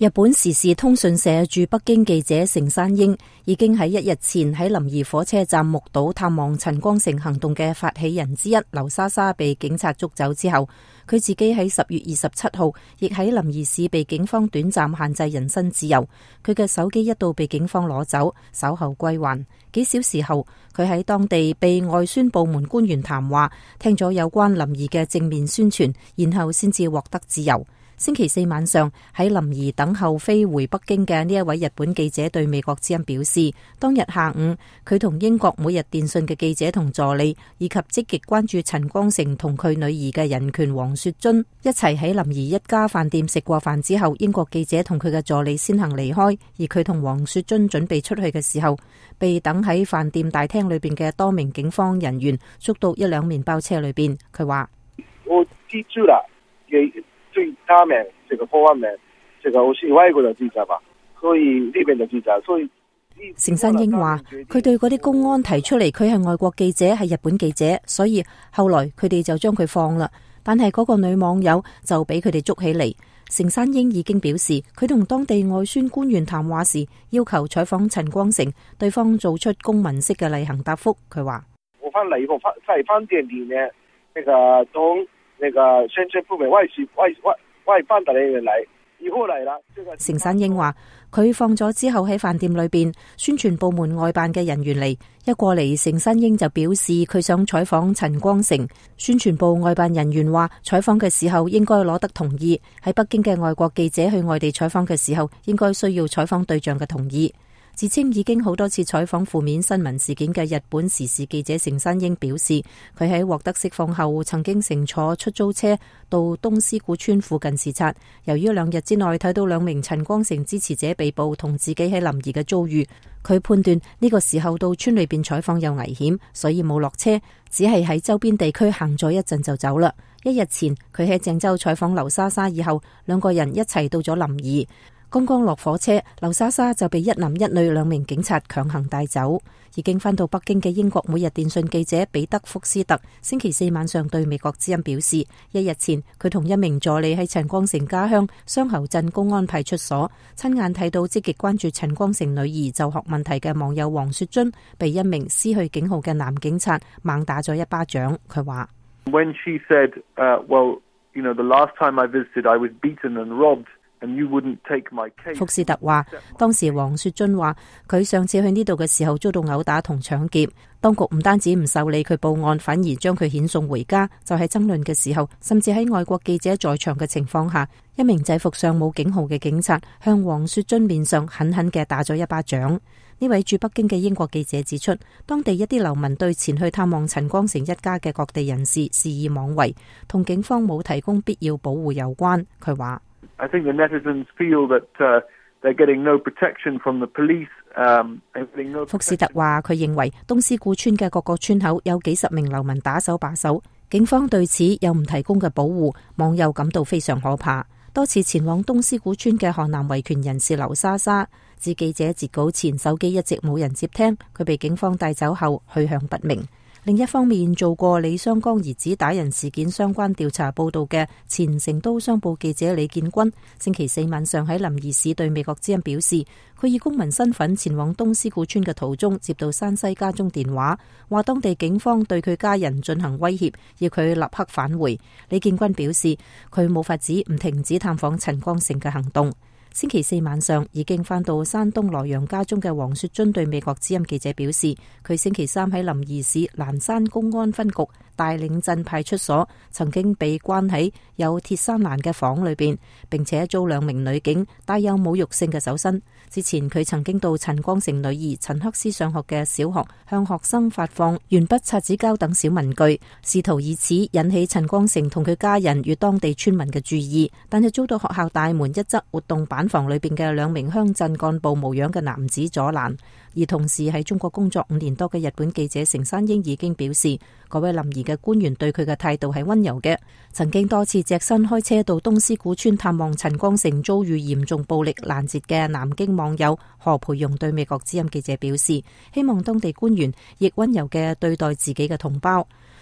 日本時事通訊社駐北京記者成山英已經喺1日前喺臨沂火車站目睹探望陳光誠行動嘅發起人之一劉莎莎被警察捉走之後，佢自己喺10月27號亦喺臨沂市被警方短暫限制人身自由。佢嘅手機一度被警方攞走，稍後歸還。幾小時後，佢喺當地被外宣部門官員談話，聽咗有關臨沂嘅正面宣傳，然後先至獲得自由。星期四晚上喺臨沂等候飛回北京嘅呢一位日本記者對美國之音表示，當日下午佢同英國每日電訊嘅記者同助理，以及積極關注陳光誠同佢女兒嘅人權王雪臻一齊喺臨沂一家飯店食過飯之後，英國記者同佢嘅助理先行離開，而佢同王雪臻準備出去嘅時候，被等喺飯店大廳裏邊嘅多名警方人員捉到一輛麵包車裏邊。佢話： 我記住了，對他們這個破案們，這個我是外國的記者吧，所以呢邊的記者，所以成山英話佢對嗰啲公安提出嚟，佢係外國記者，係日本記者，所以後來佢哋就將佢放啦。但係嗰個女網友就俾佢哋捉起嚟。成山英已經表示，佢同當地外宣官員談話時，要求採訪陳光誠，對方做出公民式嘅例行答覆。佢話： 我翻嚟以後，在飯店裏面，從宣傳部門外翻的人員嚟，以後嚟啦。 成山英話佢放咗之後喺飯店裏邊，宣傳部門外辦嘅人員嚟，一過嚟，成山英就表示佢想採訪陳光誠。宣傳部外辦人員話採訪嘅時候應該攞得同意，喺北京嘅外國記者去外地採訪嘅時候，應該需要採訪對象嘅同意。自稱已經好多次採訪負面新聞事件嘅日本時事記者成山英表示，佢喺獲得釋放後曾經乘坐出租車到東斯古村附近視察，由於2日之內睇到2名陳光誠支持者被捕同自己喺臨沂嘅遭遇，佢判斷呢個時候到村裏邊採訪有危險，所以冇落車，只係喺周邊地區行咗一陣就走啦。1日前佢喺鄭州採訪劉莎莎以後，2個人一齊到咗臨沂。剛剛落火車，劉莎莎就被一男一女2名警察強行帶走。已經返到北京嘅英國每日電訊記者彼得福斯特星期四晚上對美國之音表示，1日前佢同1名助理喺陳光誠家鄉雙侯鎮公安派出所親眼睇到積極關注陳光誠女兒就學問題嘅網友王雪臻被1名失去警號嘅男警察猛打咗一巴掌。佢話 ：When she said, well, you know, the last time I visited, I was beaten and robbed.福斯特話，當時王雪臻話佢上次去呢度嘅時候遭到毆打同搶劫，當局唔單止唔受理佢報案，反而將佢遣送回家。就喺爭論嘅時候，甚至喺外國記者在場嘅情況下，1名制服上冇警號嘅警察向王雪臻面上狠狠嘅打咗一巴掌。呢位駐北京嘅英國記者指出，當地一啲流民對前去探望陳光誠一家嘅各地人士肆意妄為，同警方冇提供必要保護有關。佢話I think the netizens feel that they're getting no protection from the police. 福斯特話佢認為東斯古村嘅各個村口有幾十名流民打手把守，警方對此有唔提供嘅保護，網友感到非常可怕。多次前往東斯古村嘅河南維權人士劉莎莎，自記者截稿前手機一直冇人接聽，佢被警方帶走後去向不明。另一方面，做過李雙江兒子打人事件相關調查報道嘅前成都商報記者李建軍，星期四晚上喺臨沂市對美國之音表示，佢以公民身份前往東斯古村嘅途中接到山西家中電話，話當地警方對佢家人進行威脅，要佢立刻返回。李建軍表示，佢冇法子唔停止探訪陳光誠嘅行動。星期四晚上已經返到山東洛陽家中嘅王雪臻對美國之音記者表示，佢星期三喺臨沂市蘭山公安分局大嶺鎮派出所曾經被關喺有鐵柵欄嘅房裏邊，並且遭2名女警帶有侮辱性嘅搜身。之前佢曾經到陳光誠女兒陳克斯上學嘅小學向學生發放鉛筆、擦紙膠等小文具，試圖以此引起陳光誠同佢家人與當地村民嘅注意，但係遭到學校大門一側活動板房裏邊嘅2名鄉鎮幹部模樣嘅男子阻攔。而同時喺中國工作5年多嘅日本記者成山英已經表示，嗰位臨沂嘅官員對佢嘅態度係溫柔嘅，曾經多次隻身開車到東斯古村探望陳光誠遭遇嚴重暴力攔截嘅南京網友何培榮對美國之音記者表示，希望當地官員亦溫柔嘅對待自己嘅同胞。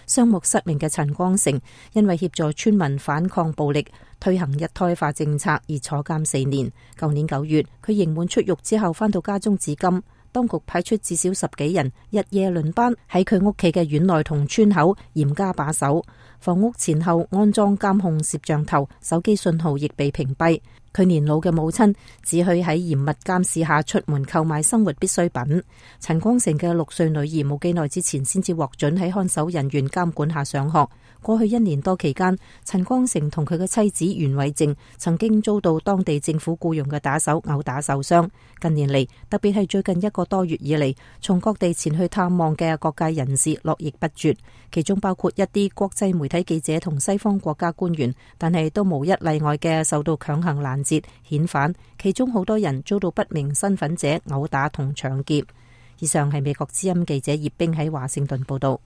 雙目失明嘅陳光誠，因為協助村民反抗暴力、推行一胎化政策而坐監4年。舊年9月，佢刑滿出獄之後返到家中至今，當局派出至少10幾人日夜輪班喺佢屋企嘅院內同村口嚴加把守，房屋前後安裝監控攝像頭，手機信號亦被屏蔽。佢年老嘅母親只許喺嚴密監視下出門購買生活必需品。陳光誠嘅6歲女兒冇幾耐之前先至獲准喺看守人員監管下上學。過去1年多期間，陳光誠同佢嘅妻子袁偉靜曾經遭到當地政府僱傭嘅打手毆打受傷。近年嚟，特別係最近1個多月以嚟，從各地前去探望嘅各界人士絡繹不絕，其中包括一啲國際媒體記者同西方國家官員，但係都無一例外嘅受到強行攔截、遣返，其中好多人遭到不明身份者毆打同搶劫。以上係美國之音記者葉冰喺華盛頓報道。